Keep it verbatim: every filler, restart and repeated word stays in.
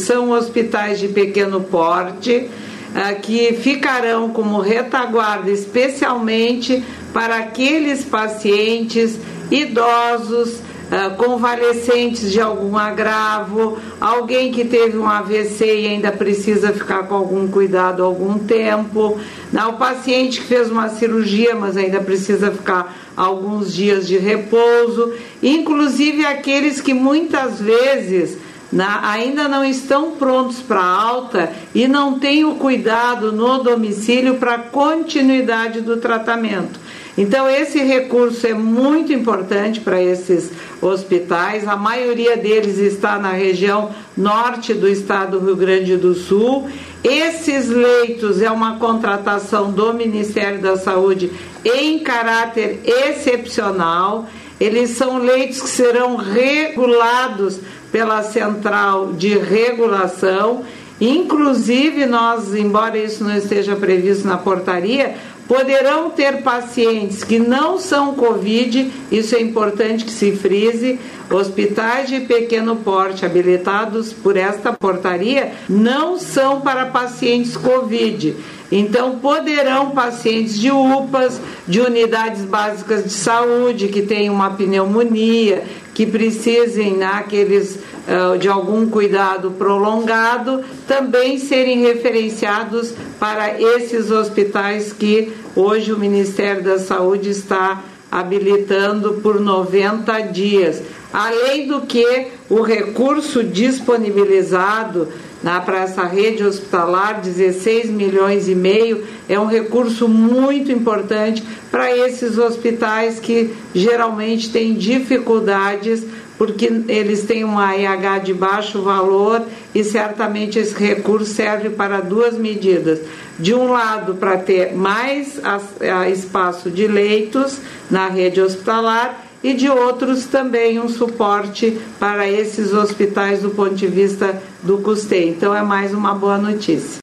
são hospitais de pequeno porte, que ficarão como retaguarda especialmente para aqueles pacientes idosos, convalescentes de algum agravo, alguém que teve um A V C e ainda precisa ficar com algum cuidado algum tempo, o paciente que fez uma cirurgia, mas ainda precisa ficar alguns dias de repouso, inclusive aqueles que muitas vezes Na, ainda não estão prontos para alta e não têm o cuidado no domicílio para a continuidade do tratamento. Então, esse recurso é muito importante para esses hospitais. A maioria deles está na região norte do estado do Rio Grande do Sul. Esses leitos é uma contratação do Ministério da Saúde em caráter excepcional. Eles são leitos que serão regulados pela Central de Regulação. Inclusive, nós, embora isso não esteja previsto na portaria, poderão ter pacientes que não são Covid, isso é importante que se frise. Hospitais de pequeno porte habilitados por esta portaria não são para pacientes Covid. Então, poderão pacientes de U P As, de unidades básicas de saúde, que têm uma pneumonia, que precisem, né, aqueles, uh, de algum cuidado prolongado, também serem referenciados para esses hospitais que hoje o Ministério da Saúde está habilitando por noventa dias. Além do que o recurso disponibilizado para essa rede hospitalar, dezesseis milhões e meio, é um recurso muito importante para esses hospitais que geralmente têm dificuldades porque eles têm um A R H de baixo valor e certamente esse recurso serve para duas medidas. De um lado, para ter mais espaço de leitos na rede hospitalar, e de outros também um suporte para esses hospitais do ponto de vista do custeio. Então é mais uma boa notícia.